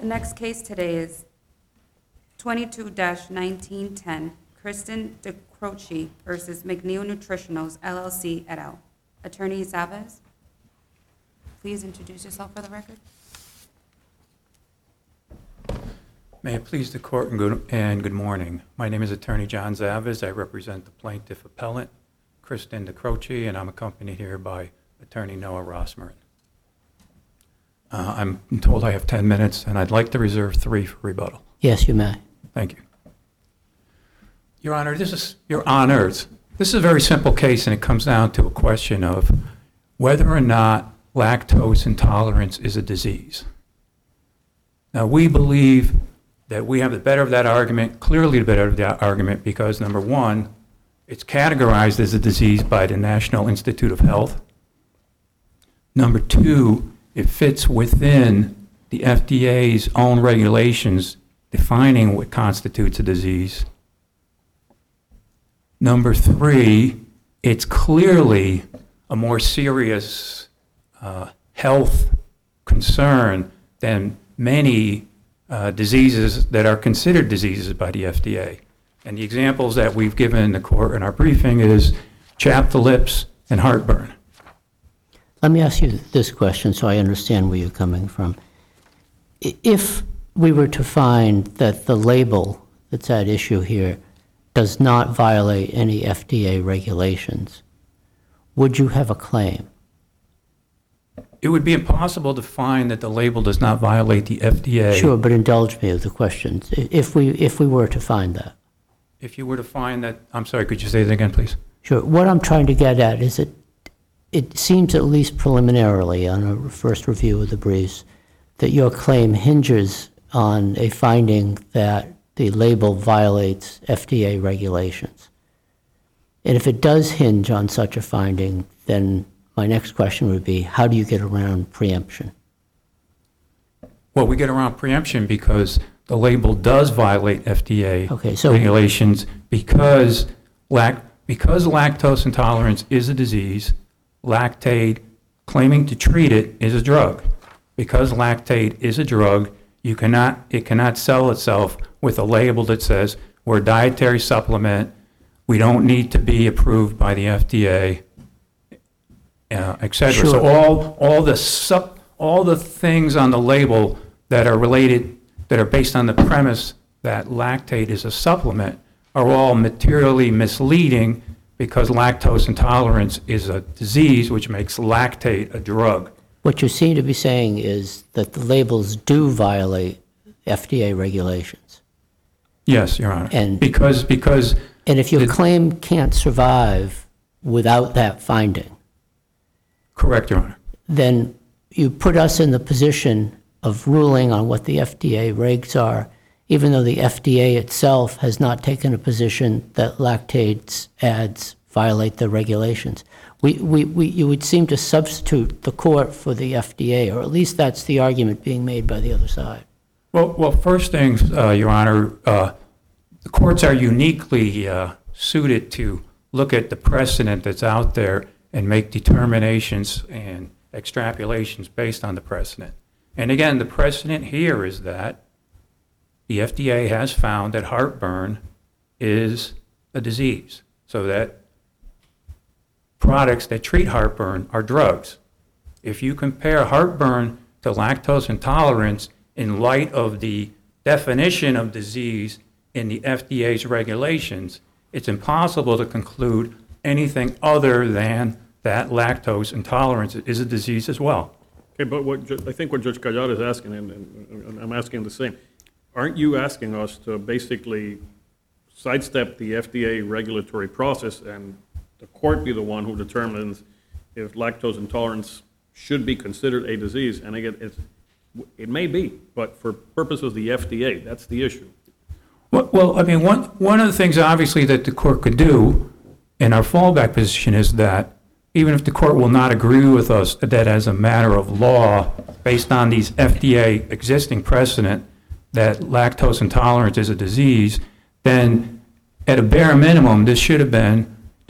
next case today is 22-1910, Kristen DeCroce versus McNeil Nutritionals LLC et al. Attorney Zavas, please introduce yourself for the record. May it please the court and good morning. My name is Attorney John Zavas. I represent the plaintiff appellant, Kristen DeCroce, and I'm accompanied here by Attorney Noah Rossmarin. I'm told I have 10 minutes, and I'd like to reserve 3 for rebuttal. Yes, you may. Thank you. Your Honors, this is a very simple case, and it comes down to a question of whether or not lactose intolerance is a disease. Now, we believe that we have the better of that argument, clearly the better of that argument, because number one, it's categorized as a disease by the National Institute of Health. Number two, it fits within the FDA's own regulations defining what constitutes a disease. Number three, it's clearly a more serious health concern than many diseases that are considered diseases by the FDA. And the examples that we've given in the court in our briefing is chapped lips and heartburn. Let me ask you this question so I understand where you're coming from. If we were to find that the label that's at issue here does not violate any FDA regulations, would you have a claim? It would be impossible to find that the label does not violate the FDA. Sure, but indulge me with the questions. If we were to find that. If you were to find that, I'm sorry, could you say that again, please? Sure. What I'm trying to get at is it seems, at least preliminarily on a first review of the briefs, that your claim hinges on a finding that the label violates FDA regulations. And if it does hinge on such a finding, then my next question would be, how do you get around preemption? Well, we get around preemption because the label does violate FDA regulations because lactose intolerance is a disease. Lactaid, claiming to treat it, is a drug. Because Lactaid is a drug, it cannot sell itself with a label that says we're a dietary supplement, we don't need to be approved by the FDA, etc. Sure. So all the things on the label that are related, that are based on the premise that Lactaid is a supplement, are all materially misleading because lactose intolerance is a disease which makes Lactaid a drug. What you seem to be saying is that the labels do violate FDA regulations. Yes, Your Honor. And if your claim can't survive without that finding. Correct, Your Honor. Then you put us in the position of ruling on what the FDA regs are, even though the FDA itself has not taken a position that Lactaid's ads violate the regulations. You would seem to substitute the court for the FDA, or at least that's the argument being made by the other side. Well, first things, Your Honor, the courts are uniquely suited to look at the precedent that's out there and make determinations and extrapolations based on the precedent. And again, the precedent here is that the FDA has found that heartburn is a disease, so that products that treat heartburn are drugs. If you compare heartburn to lactose intolerance in light of the definition of disease in the FDA's regulations, it's impossible to conclude anything other than that lactose intolerance is a disease as well. Okay, but I think what Judge Gallardo is asking, and I'm asking the same, aren't you asking us to basically sidestep the FDA regulatory process and the court be the one who determines if lactose intolerance should be considered a disease? And again, it may be, but for purposes of the FDA, that's the issue. Well, I mean, one of the things obviously that the court could do in our fallback position is that even if the court will not agree with us that as a matter of law, based on these FDA existing precedent, that lactose intolerance is a disease, then at a bare minimum, this should have been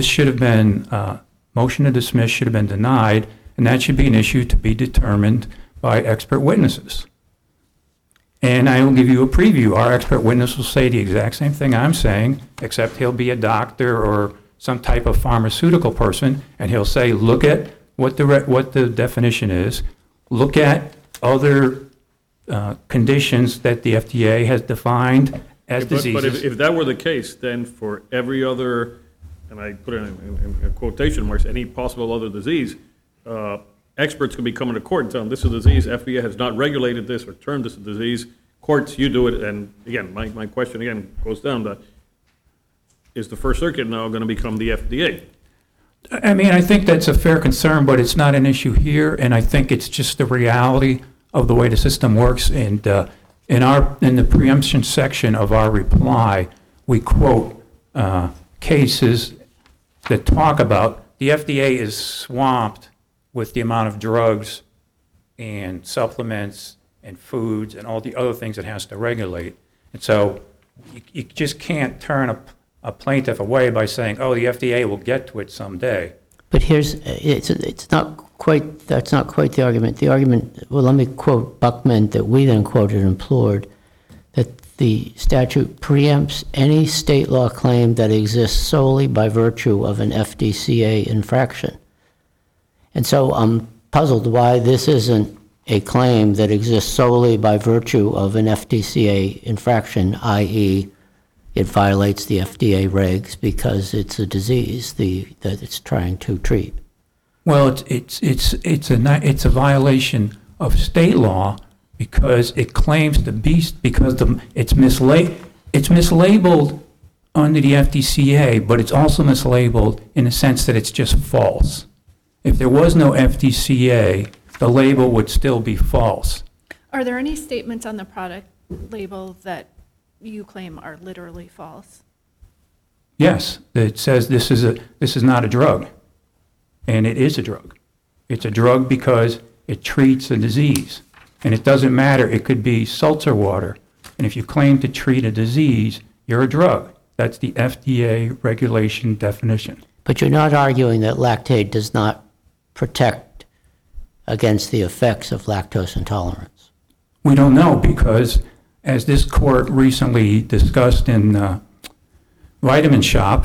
motion to dismiss should have been denied, and that should be an issue to be determined by expert witnesses. And I will give you a preview. Our expert witness will say the exact same thing I'm saying, except he'll be a doctor or some type of pharmaceutical person, and he'll say, look at what the definition is, look at other conditions that the FDA has defined as diseases. But if that were the case, then for every other, and I put it in quotation marks, any possible other disease, experts could be coming to court and telling this is a disease, FDA has not regulated this or termed this a disease, courts, you do it, and again, my question again goes down to, is the First Circuit now going to become the FDA? I mean, I think that's a fair concern, but it's not an issue here, and I think it's just the reality of the way the system works. And in the preemption section of our reply, we quote cases that talk about the FDA is swamped with the amount of drugs and supplements and foods and all the other things it has to regulate. And so you just can't turn a plaintiff away by saying, oh, the FDA will get to it someday. But it's not quite, that's not quite the argument. The argument, well, let me quote Buckman that we then quoted and implored, that the statute preempts any state law claim that exists solely by virtue of an FDCA infraction. And so I'm puzzled why this isn't a claim that exists solely by virtue of an FDCA infraction, i.e., it violates the FDA regs because it's a disease that it's trying to treat. Well, it's a violation of state law because it claims to be, because it's mislabeled under the FDCA, but it's also mislabeled in the sense that it's just false. If there was no FDCA, the label would still be false. Are there any statements on the product label that you claim are literally false? Yes, it says this is not a drug, and it is a drug. It's a drug because it treats a disease, and it doesn't matter. It could be seltzer water, and if you claim to treat a disease, you're a drug. That's the FDA regulation definition. But you're not arguing that Lactaid does not protect against the effects of lactose intolerance? We don't know because, as this court recently discussed in Vitamin Shop,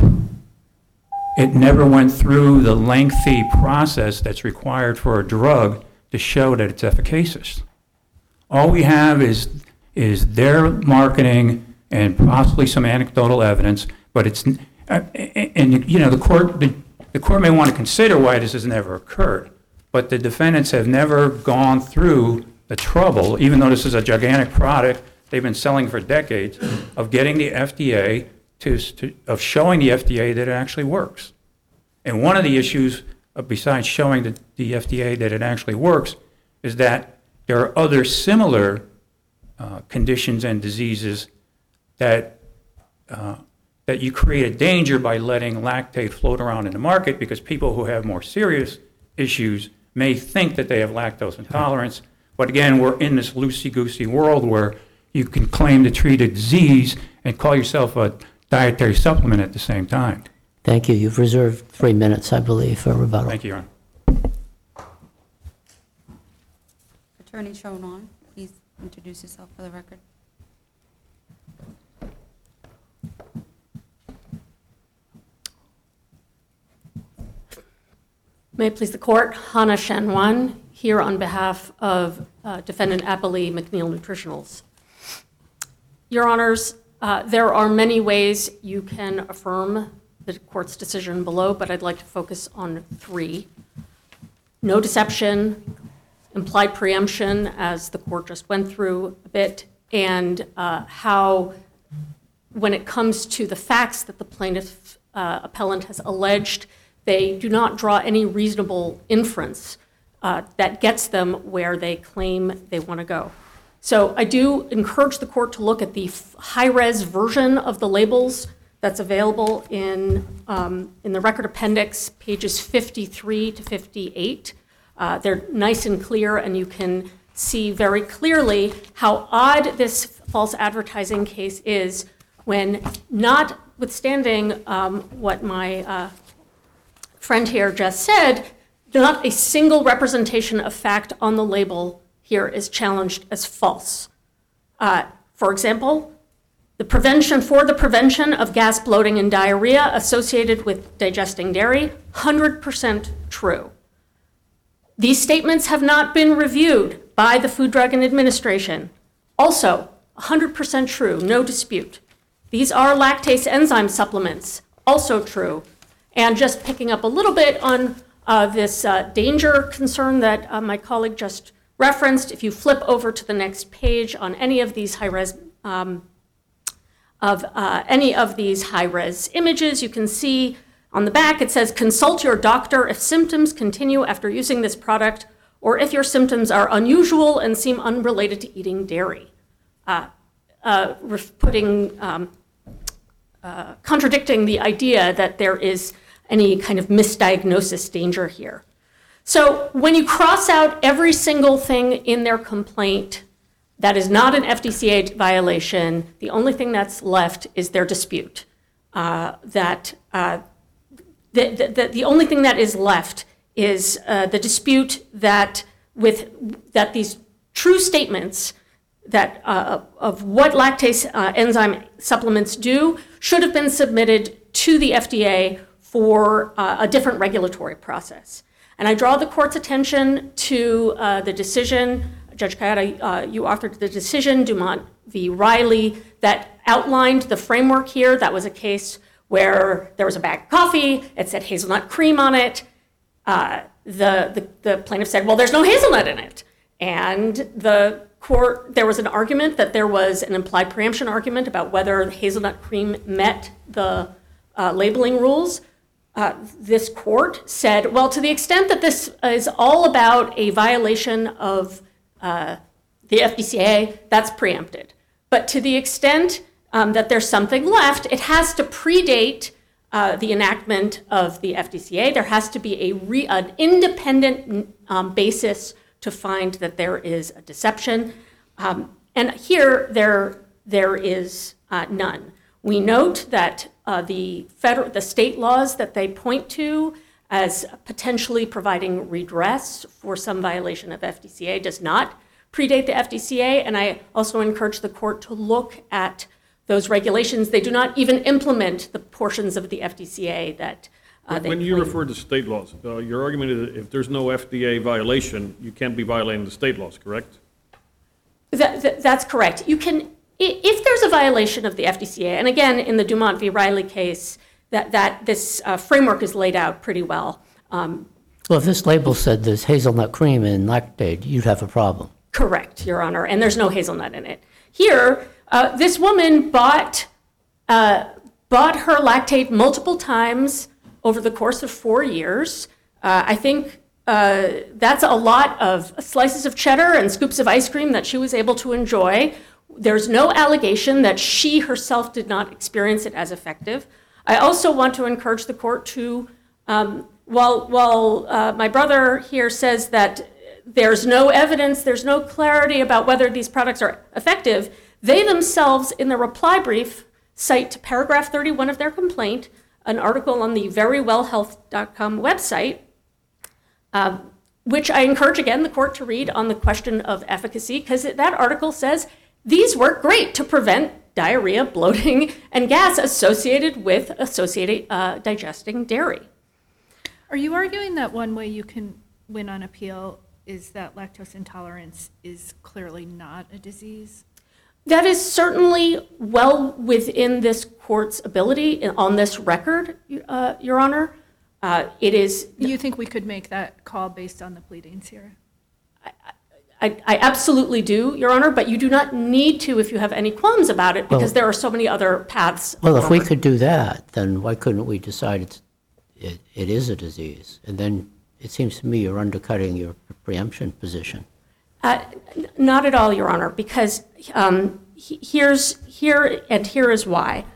it never went through the lengthy process that's required for a drug to show that it's efficacious. All we have is their marketing and possibly some anecdotal evidence, but it's, and you know, the court may want to consider why this has never occurred, but the defendants have never gone through the trouble, even though this is a gigantic product they've been selling for decades, of getting the FDA of showing the FDA that it actually works. And one of the issues, besides showing the FDA that it actually works, is that there are other similar conditions and diseases that you create a danger by letting Lactaid float around in the market, because people who have more serious issues may think that they have lactose intolerance. But again, we're in this loosey-goosey world where you can claim to treat a disease and call yourself a dietary supplement at the same time. Thank you. You've reserved 3 minutes, I believe, for rebuttal. Thank you, Your Honor. Attorney Shonon, please introduce yourself for the record. May it please the court, Hannah Shanwan, here on behalf of defendant Appali McNeil Nutritionals. Your Honors, there are many ways you can affirm the court's decision below, but I'd like to focus on 3. No deception, implied preemption, as the court just went through a bit, and how, when it comes to the facts that the plaintiff appellant has alleged, they do not draw any reasonable inference that gets them where they claim they want to go. So I do encourage the court to look at the high-res version of the labels that's available in the record appendix, pages 53 to 58. They're nice and clear, and you can see very clearly how odd this false advertising case is when, notwithstanding what my friend here just said, not a single representation of fact on the label here is challenged as false. For example, the prevention of gas, bloating, and diarrhea associated with digesting dairy, 100% true. These statements have not been reviewed by the Food, Drug, and Administration. Also, 100% true, no dispute. These are lactase enzyme supplements, also true. And just picking up a little bit on this danger concern that my colleague just referenced, if you flip over to the next page on any of these high-res images, you can see on the back it says, consult your doctor if symptoms continue after using this product, or if your symptoms are unusual and seem unrelated to eating dairy. Contradicting the idea that there is any kind of misdiagnosis danger here. So when you cross out every single thing in their complaint that is not an FDCA violation, the only thing that's left is their dispute. The only thing that is left is the dispute that these true statements that of what lactase enzyme supplements do should have been submitted to the FDA for a different regulatory process. And I draw the court's attention to the decision, Judge Kayada, you authored the decision, Dumont v. Riley, that outlined the framework here. That was a case where there was a bag of coffee, it said hazelnut cream on it. The plaintiff said, well, there's no hazelnut in it. And the court, there was an argument that there was an implied preemption argument about whether hazelnut cream met the labeling rules. This court said, well, to the extent that this is all about a violation of the FDCA, that's preempted. But to the extent that there's something left, it has to predate the enactment of the FDCA. There has to be an independent basis to find that there is a deception. And here, there is none. We note that the state laws that they point to as potentially providing redress for some violation of FDCA does not predate the FDCA, and I also encourage the court to look at those regulations. They do not even implement the portions of the FDCA that they When you claim. refer to state laws, your argument is that if there's no FDA violation, you can't be violating the state laws, correct? That's correct. You can, if there's a violation of the FDCA, and again, in the Dumont v. Riley case, that this framework is laid out pretty well. Well, if this label said there's hazelnut cream in Lactaid, you'd have a problem. Correct, Your Honor, and there's no hazelnut in it. Here, this woman bought her Lactaid multiple times over the course of 4 years. I think that's a lot of slices of cheddar and scoops of ice cream that she was able to enjoy. There's no allegation that she herself did not experience it as effective. I also want to encourage the court to, while my brother here says that there's no evidence, there's no clarity about whether these products are effective, they themselves, in the reply brief, cite to paragraph 31 of their complaint, an article on the verywellhealth.com website, which I encourage, again, the court to read on the question of efficacy, because that article says these work great to prevent diarrhea, bloating, and gas associated with digesting dairy. Are you arguing that one way you can win on appeal is that lactose intolerance is clearly not a disease? That is certainly well within this court's ability on this record, Your Honor. It is. You think we could make that call based on the pleadings here? I absolutely do, Your Honor, but you do not need to if you have any qualms about it, because there are so many other paths. Well, if we could do that, then why couldn't we decide it is a disease? And then it seems to me you're undercutting your preemption position. Not at all, Your Honor, because here is why.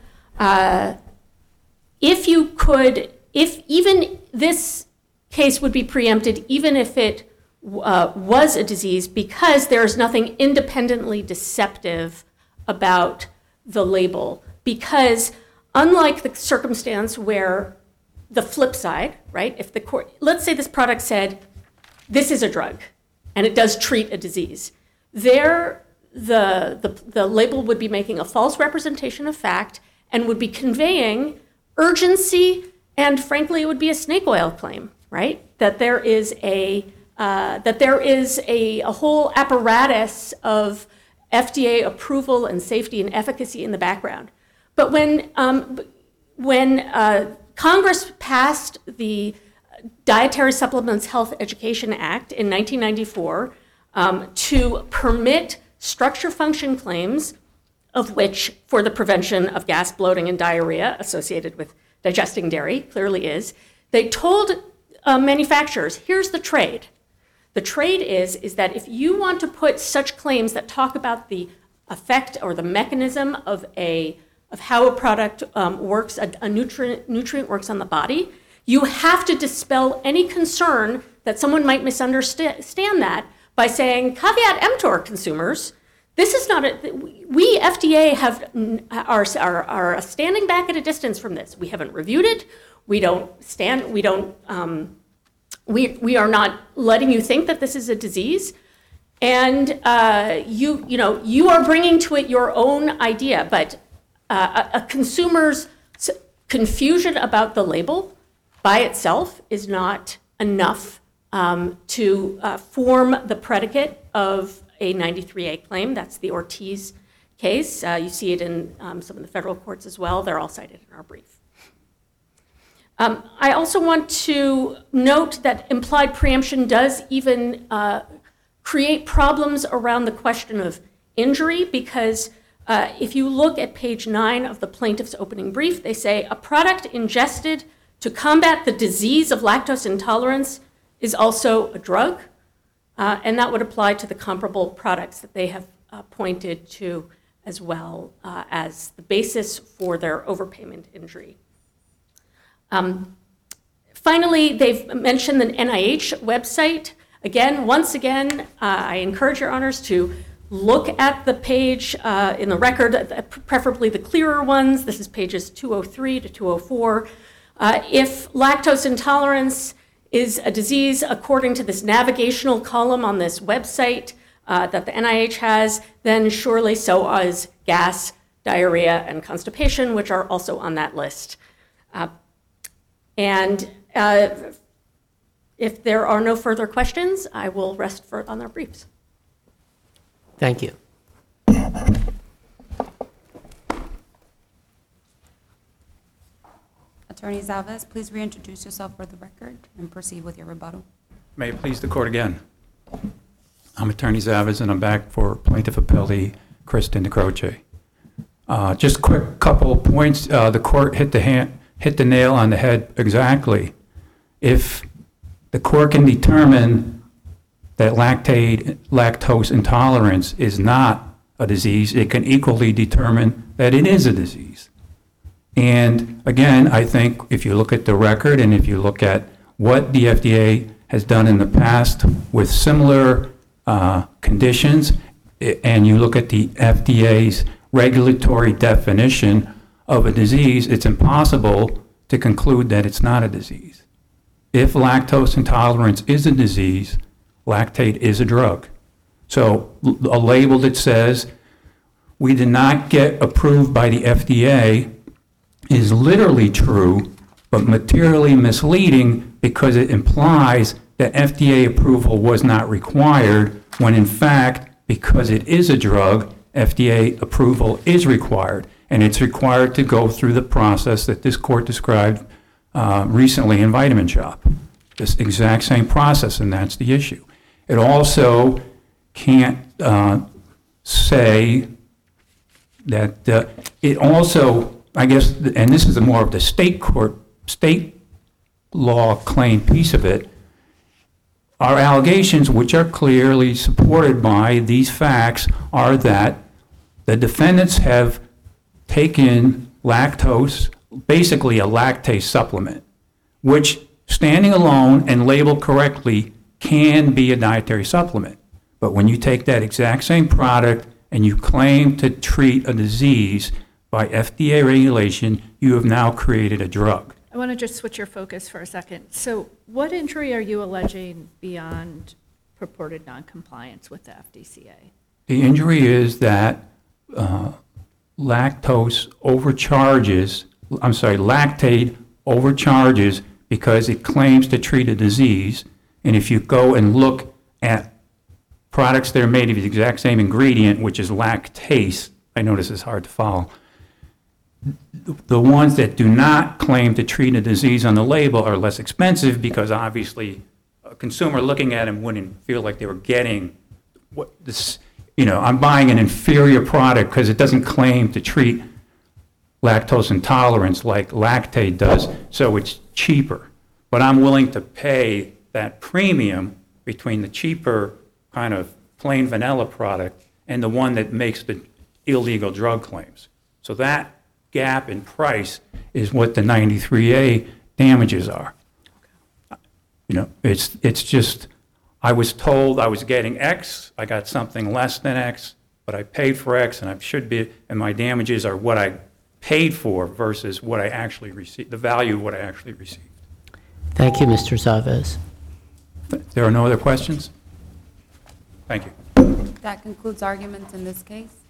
If even this case would be preempted, even if it was a disease, because there is nothing independently deceptive about the label. Because unlike the circumstance where the flip side, right, if the court, let's say this product said, this is a drug, and it does treat a disease. There, the label would be making a false representation of fact and would be conveying urgency, and frankly, it would be a snake oil claim, right? That there is a whole apparatus of FDA approval and safety and efficacy in the background. But when Congress passed the Dietary Supplements Health Education Act in 1994 to permit structure function claims, of which for the prevention of gas, bloating, and diarrhea associated with digesting dairy clearly is, they told manufacturers, here's the trade. The trade is that if you want to put such claims that talk about the effect or the mechanism of how a product works, a nutrient works on the body, you have to dispel any concern that someone might misunderstand that by saying, caveat emptor, consumers, this is not we FDA are standing back at a distance from this. We haven't reviewed it. We are not letting you think that this is a disease. And you are bringing to it your own idea, but a consumer's confusion about the label by itself is not enough to form the predicate of a 93A claim. That's the Ortiz case. You see it in some of the federal courts as well. They're all cited in our brief. I also want to note that implied preemption does even create problems around the question of injury, because if you look at page 9 of the plaintiff's opening brief, they say a product ingested to combat the disease of lactose intolerance is also a drug, and that would apply to the comparable products that they have pointed to as well as the basis for their overpayment injury. Finally, they've mentioned the NIH website. Once again, I encourage your honors to look at the page in the record, preferably the clearer ones. This is pages 203 to 204. If lactose intolerance is a disease according to this navigational column on this website that the NIH has, then surely so is gas, diarrhea, and constipation, which are also on that list. If there are no further questions, I will rest on their briefs. Thank you. Attorney Zalvez, please reintroduce yourself for the record and proceed with your rebuttal. May it please the court again. I'm Attorney Zalvez, and I'm back for Plaintiff Appellee Kristen DeCroce. Just quick couple of points. The court hit the nail on the head exactly. If the court can determine that lactose intolerance is not a disease, it can equally determine that it is a disease. And again, I think if you look at the record and if you look at what the FDA has done in the past with similar conditions, and you look at the FDA's regulatory definition of a disease, it's impossible to conclude that it's not a disease. If lactose intolerance is a disease, lactate is a drug. So a label that says we did not get approved by the FDA is literally true, but materially misleading because it implies that FDA approval was not required, when in fact, because it is a drug, FDA approval is required. And it's required to go through the process that this court described recently in Vitamin Shop. This exact same process, and that's the issue. It also can't say that it also, I guess, and this is more of the state law claim piece of it, our allegations, which are clearly supported by these facts, are that the defendants have taken lactose, basically a lactase supplement, which standing alone and labeled correctly can be a dietary supplement. But when you take that exact same product and you claim to treat a disease by FDA regulation, you have now created a drug. I want to just switch your focus for a second. So what injury are you alleging beyond purported noncompliance with the FDCA? The injury is that lactate overcharges because it claims to treat a disease. And if you go and look at products that are made of the exact same ingredient, which is lactase, I know this is hard to follow, the ones that do not claim to treat a disease on the label are less expensive because obviously a consumer looking at them wouldn't feel like they were getting what this, I'm buying an inferior product because it doesn't claim to treat lactose intolerance like Lactaid does, so it's cheaper. But I'm willing to pay that premium between the cheaper kind of plain vanilla product and the one that makes the illegal drug claims. So that gap in price is what the 93A damages are. It's just, I was told I was getting X, I got something less than X, but I paid for X and I should be, and my damages are what I paid for versus what I actually received, the value of what I actually received. Thank you, Mr. Chavez. There are no other questions? Thank you. That concludes arguments in this case.